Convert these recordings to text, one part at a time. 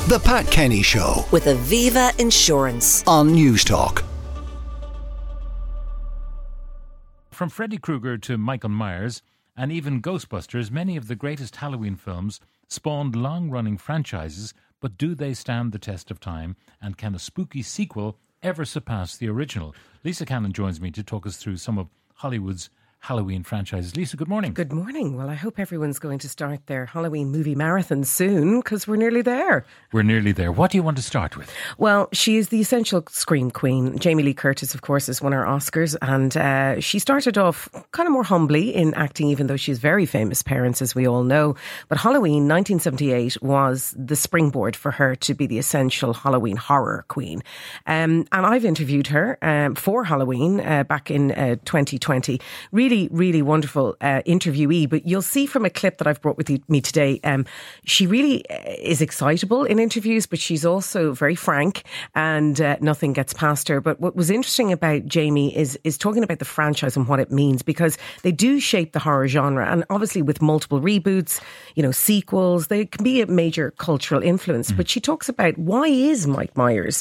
The Pat Kenny Show with Aviva Insurance on Newstalk. From Freddy Krueger to Michael Myers and even Ghostbusters, many of the greatest Halloween films spawned long-running franchises, but do they stand the test of time? And can a spooky sequel ever surpass the original? Lisa Cannon joins me to talk us through some of Hollywood's Halloween franchises. Lisa, good morning. Good morning. Well, I hope everyone's going to start their Halloween movie marathon soon, because we're nearly there. We're nearly there. What do you want to start with? Well, she is the essential scream queen. Jamie Lee Curtis, of course, has won her Oscars, and she started off kind of more humbly in acting, even though she has very famous parents, as we all know. But Halloween 1978 was the springboard for her to be the essential Halloween horror queen. And I've interviewed her for Halloween back in 2020. Really wonderful interviewee, but you'll see from a clip that I've brought with me today, she really is excitable in interviews, but she's also very frank, and nothing gets past her. But what was interesting about Jamie is talking about the franchise and what it means, because they do shape the horror genre, and obviously with multiple reboots, sequels, they can be a major cultural influence. But she talks about, why is Mike Myers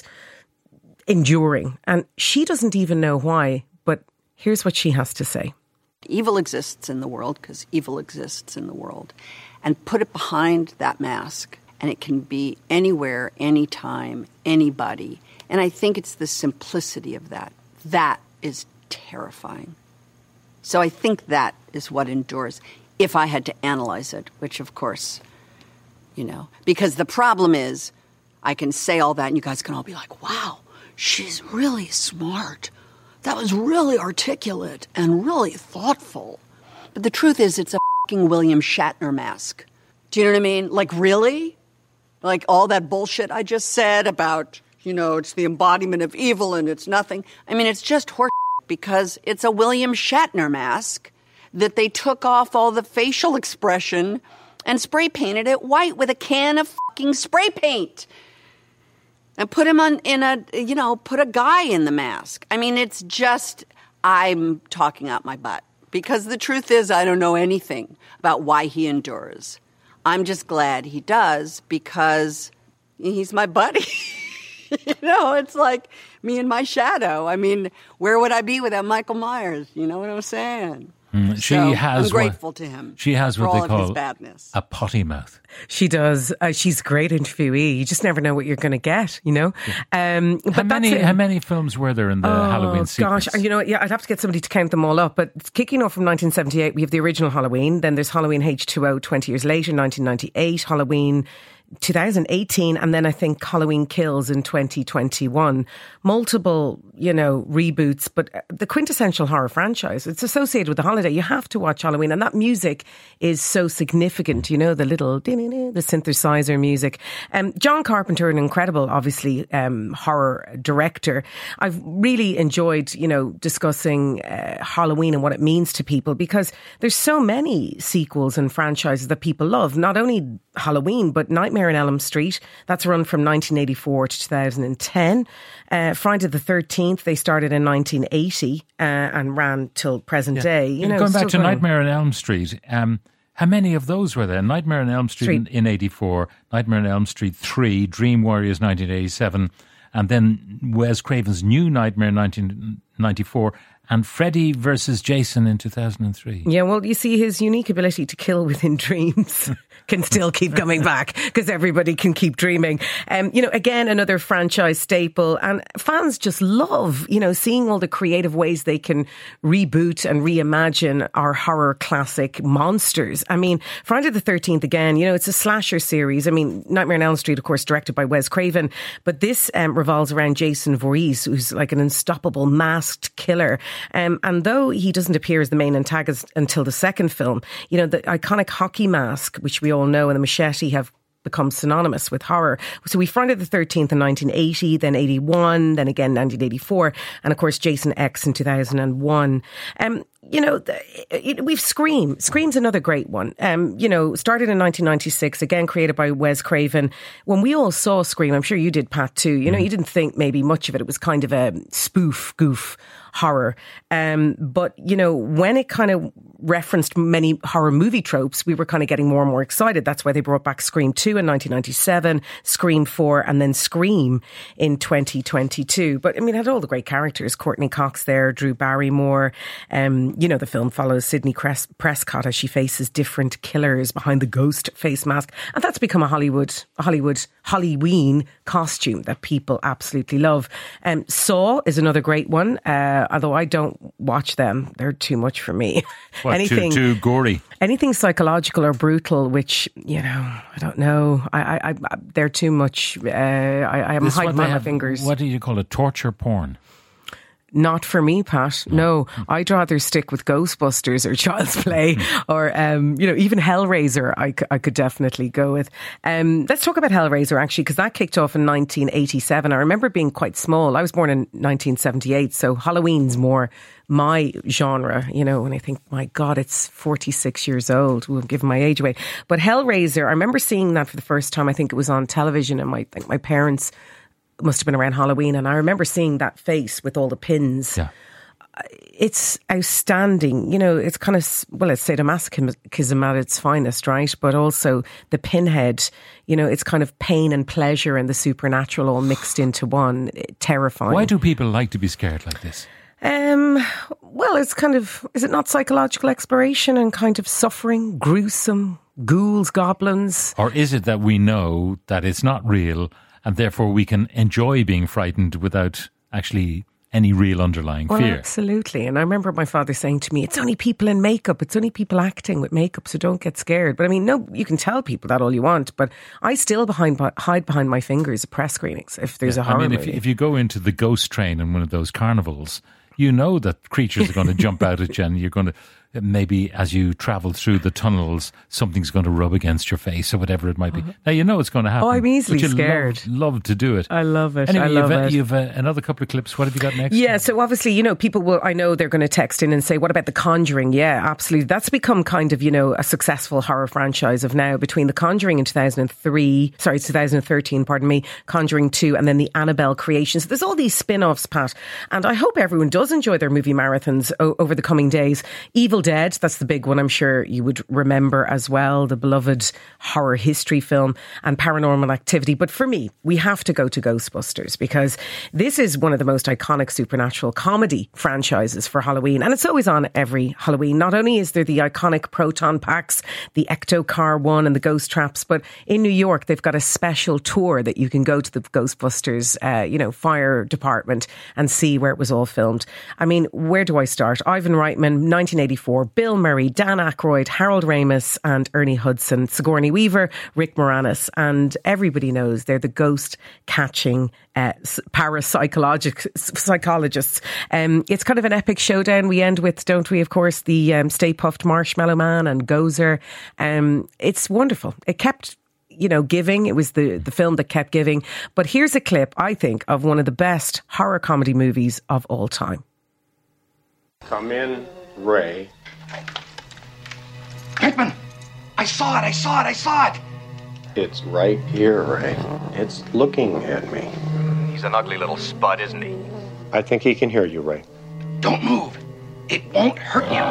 enduring? And she doesn't even know why, but here's what she has to say. Evil exists in the world because evil exists in the world. And put it behind that mask, and it can be anywhere, anytime, anybody. And I think it's the simplicity of that. That is terrifying. So I think that is what endures, if I had to analyze it, which of course, because the problem is, I can say all that and you guys can all be like, wow, she's really smart. That was really articulate and really thoughtful. But the truth is, it's a fucking William Shatner mask. Do you know what I mean? Like, really? Like all that bullshit I just said about, it's the embodiment of evil and it's nothing. I mean, it's just horse because it's a William Shatner mask that they took off all the facial expression and spray painted it white with a can of fucking spray paint. And put him put a guy in the mask. I mean, it's just, I'm talking out my butt. Because the truth is, I don't know anything about why he endures. I'm just glad he does because he's my buddy. It's like me and my shadow. I mean, where would I be without Michael Myers? You know what I'm saying? I'm grateful to him. She has what they call badness. A potty mouth. She does. She's a great interviewee. You just never know what you're going to get, Yeah. How many films were there in the Halloween sequence? Gosh, I'd have to get somebody to count them all up. But kicking off from 1978, we have the original Halloween. Then there's Halloween H2O 20 years later, 1998. Halloween 2018, and then I think Halloween Kills in 2021. Multiple, reboots, but the quintessential horror franchise. It's associated with the holiday. You have to watch Halloween, and that music is so significant, the little, the synthesizer music. John Carpenter, an incredible, obviously, horror director. I've really enjoyed, discussing Halloween and what it means to people, because there's so many sequels and franchises that people love. Not only Halloween, but Nightmare on Elm Street. That's run from 1984 to 2010. Friday the 13th, they started in 1980 and ran till present day. Going back to Nightmare on Elm Street, how many of those were there? Nightmare on Elm Street in 84, Nightmare on Elm Street 3, Dream Warriors 1987, and then Wes Craven's New Nightmare in 1994, and Freddy versus Jason in 2003. Yeah, well, you see, his unique ability to kill within dreams can still keep coming back, because everybody can keep dreaming. Again, another franchise staple, and fans just love, seeing all the creative ways they can reboot and reimagine our horror classic monsters. I mean, Friday the 13th, again, it's a slasher series. I mean, Nightmare on Elm Street, of course, directed by Wes Craven, but this revolves around Jason Voorhees, who's like an unstoppable masked killer. And though he doesn't appear as the main antagonist until the second film, the iconic hockey mask, which we all know, and the machete have become synonymous with horror. So we Friday the 13th in 1980, then 81, then again 1984, and of course Jason X in 2001. you know, we've Scream. Scream's another great one. You know, started in 1996, again created by Wes Craven. When we all saw Scream, I'm sure you did, Pat, too. You know, you didn't think maybe much of it. It was kind of a spoof, goof horror. But, you know, when it kind of referenced many horror movie tropes, we were kind of getting more and more excited. That's why they brought back Scream 2 in 1997, Scream 4, and then Scream in 2022. But I mean, it had all the great characters. Courtney Cox there, Drew Barrymore. You know, the film follows Sidney Prescott as she faces different killers behind the ghost face mask. And that's become a Halloween costume that people absolutely love. Saw is another great one. Although I don't watch them. They're too much for me. What, too gory? Anything psychological or brutal, which, you know, I don't know. I they're too much. I am hiding my fingers. What do you call it? Torture porn? Not for me, Pat. No, I'd rather stick with Ghostbusters or Child's Play or, you know, even Hellraiser I could definitely go with. Let's talk about Hellraiser, actually, because that kicked off in 1987. I remember being quite small. I was born in 1978, so Halloween's more my genre, you know, and I think, my God, it's 46 years old. We'll give my age away. But Hellraiser, I remember seeing that for the first time. I think it was on television, and my parents must have been around Halloween, and I remember seeing that face with all the pins. Yeah. It's outstanding. You know, it's kind of, well, it's sadomasochism at its finest, right? But also the pinhead, you know, it's kind of pain and pleasure and the supernatural all mixed into one. Terrifying. Why do people like to be scared like this? Well, it's kind of, is it not psychological exploration and kind of suffering, gruesome, ghouls, goblins? Or is it that we know that it's not real, and therefore we can enjoy being frightened without actually any real underlying fear? Absolutely. And I remember my father saying to me, it's only people in makeup. It's only people acting with makeup, so don't get scared. But I mean, no, you can tell people that all you want, but I still hide behind my fingers at press screenings if there's a horror movie. If you go into the ghost train in one of those carnivals, you know that creatures are going to jump out at you, and you're going to, maybe as you travel through the tunnels, something's going to rub against your face or whatever it might be. Now, you know it's going to happen. Oh, I'm easily scared. Love to do it. I love it. Anyway, I love it. You've another couple of clips. What have you got next? Yeah, so obviously, you know, people will, I know they're going to text in and say, what about The Conjuring? Yeah, absolutely. That's become kind of, you know, a successful horror franchise of now, between The Conjuring in 2013, Conjuring 2, and then the Annabelle creation. So there's all these spin-offs, Pat, and I hope everyone does enjoy their movie marathons over the coming days. Evil Dead, that's the big one I'm sure you would remember as well, the beloved horror history film, and Paranormal Activity. But for me, we have to go to Ghostbusters, because this is one of the most iconic supernatural comedy franchises for Halloween, and it's always on every Halloween. Not only is there the iconic proton packs, the Ecto-Car one and the ghost traps, but in New York they've got a special tour that you can go to the Ghostbusters fire department and see where it was all filmed. I mean, where do I start? Ivan Reitman, 1984, Bill Murray, Dan Aykroyd, Harold Ramis and Ernie Hudson, Sigourney Weaver, Rick Moranis, and everybody knows they're the ghost-catching parapsychologists. It's kind of an epic showdown. We end with, don't we, of course, the Stay Puft Marshmallow Man and Gozer. It's wonderful. It kept, you know, giving. It was the film that kept giving. But here's a clip, I think, of one of the best horror comedy movies of all time. Come in, Ray. Pinkman! I saw it! It's right here, Ray. It's looking at me. He's an ugly little spud, isn't he? I think he can hear you, Ray. Don't move. It won't hurt you.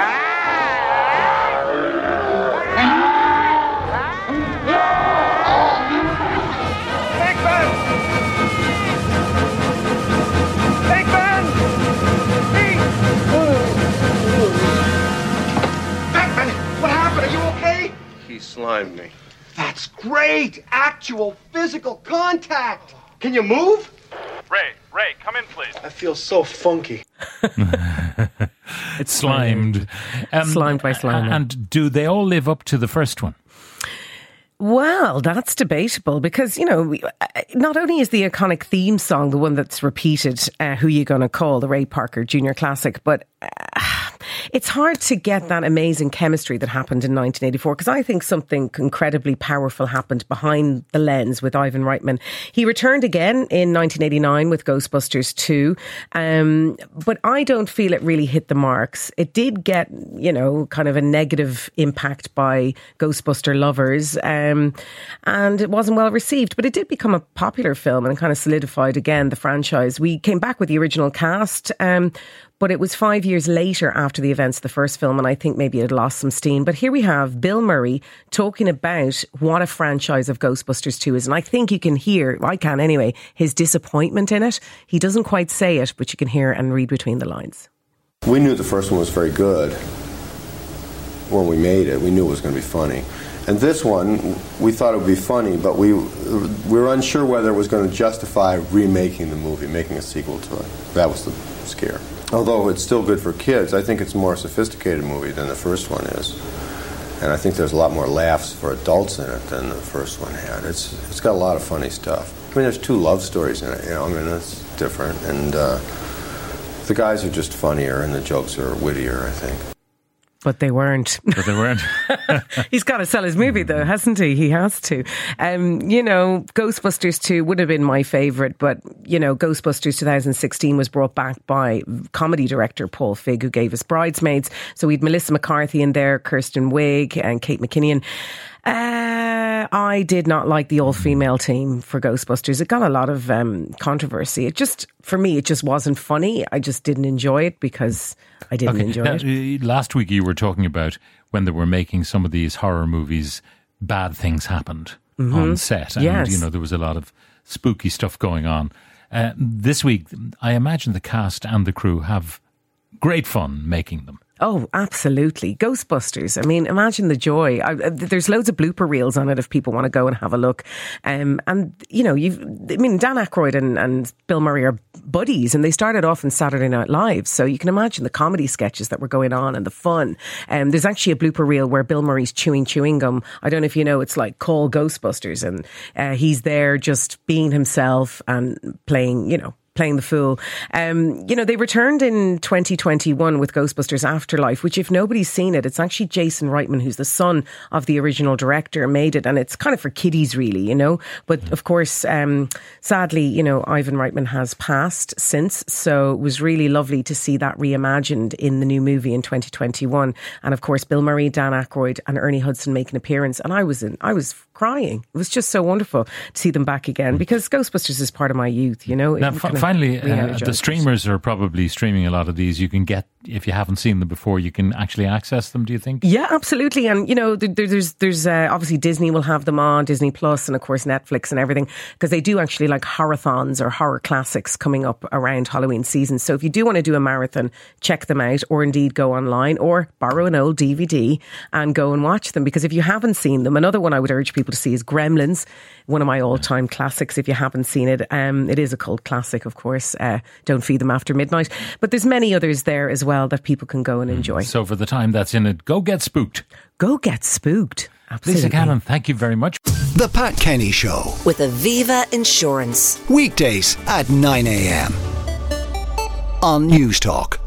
Pinkman! What happened? Are you okay? He slimed me. That's great! Actual physical contact! Can you move? Ray, come in, please. I feel so funky. It's slimed. Slimed by slime. And do they all live up to the first one? Well, that's debatable, because, you know, not only is the iconic theme song the one that's repeated, Who You Gonna Call, the Ray Parker Jr. classic, but it's hard to get that amazing chemistry that happened in 1984, because I think something incredibly powerful happened behind the lens with Ivan Reitman. He returned again in 1989 with Ghostbusters 2, but I don't feel it really hit the marks. It did get, kind of a negative impact by Ghostbuster lovers, and it wasn't well received, but it did become a popular film and kind of solidified again the franchise. We came back with the original cast, but it was 5 years later after the events of the first film, and I think maybe it lost some steam. But here we have Bill Murray talking about what a franchise of Ghostbusters 2 is, and I think you can hear, I can anyway, his disappointment in it. He doesn't quite say it, but you can hear and read between the lines. We knew the first one was very good when we made it. We knew it was going to be funny. And this one, we thought it would be funny, but we were unsure whether it was going to justify remaking the movie, making a sequel to it. That was the scare. Although it's still good for kids, I think it's a more sophisticated movie than the first one is. And I think there's a lot more laughs for adults in it than the first one had. It's got a lot of funny stuff. I mean, there's 2 love stories in it, that's different. And the guys are just funnier and the jokes are wittier, I think. But they weren't. He's got to sell his movie though, hasn't he? He has to. Ghostbusters 2 would have been my favourite, but, Ghostbusters 2016 was brought back by comedy director Paul Feig, who gave us Bridesmaids. So we had Melissa McCarthy in there, Kirsten Wiig and Kate McKinnon. I did not like the all-female team for Ghostbusters. It got a lot of controversy. For me, it just wasn't funny. I just didn't enjoy it because I didn't enjoy it. Last week you were talking about when they were making some of these horror movies, bad things happened on set. And, yes. There was a lot of spooky stuff going on. This week, I imagine the cast and the crew have great fun making them. Oh, absolutely. Ghostbusters. I mean, imagine the joy. There's loads of blooper reels on it if people want to go and have a look. Dan Aykroyd and Bill Murray are buddies, and they started off in Saturday Night Live. So you can imagine the comedy sketches that were going on and the fun. There's actually a blooper reel where Bill Murray's chewing gum. I don't know if you know, it's like Call Ghostbusters, and he's there just being himself and playing the fool. They returned in 2021 with Ghostbusters Afterlife, which if nobody's seen it, it's actually Jason Reitman, who's the son of the original director, made it. And it's kind of for kiddies, really, But of course, sadly, Ivan Reitman has passed since. So it was really lovely to see that reimagined in the new movie in 2021. And of course, Bill Murray, Dan Aykroyd and Ernie Hudson make an appearance. And I was crying. It was just so wonderful to see them back again, because Ghostbusters is part of my youth, Now, finally, the streamers are probably streaming a lot of these. You can get, if you haven't seen them before, you can actually access them, do you think? Yeah, absolutely. And, there's obviously Disney will have them on, Disney Plus, and of course Netflix and everything, because they do actually like horror-thons or horror classics coming up around Halloween season. So if you do want to do a marathon, check them out, or indeed go online or borrow an old DVD and go and watch them. Because if you haven't seen them, another one I would urge people to see is Gremlins, one of my all-time classics if you haven't seen it. It is a cult classic, of course. Don't Feed Them After Midnight. But there's many others there as well that people can go and enjoy. So for the time that's in it, go get spooked. Go get spooked. Absolutely. Lisa Cannon, thank you very much. The Pat Kenny Show with Aviva Insurance. Weekdays at 9 a.m. on News Talk.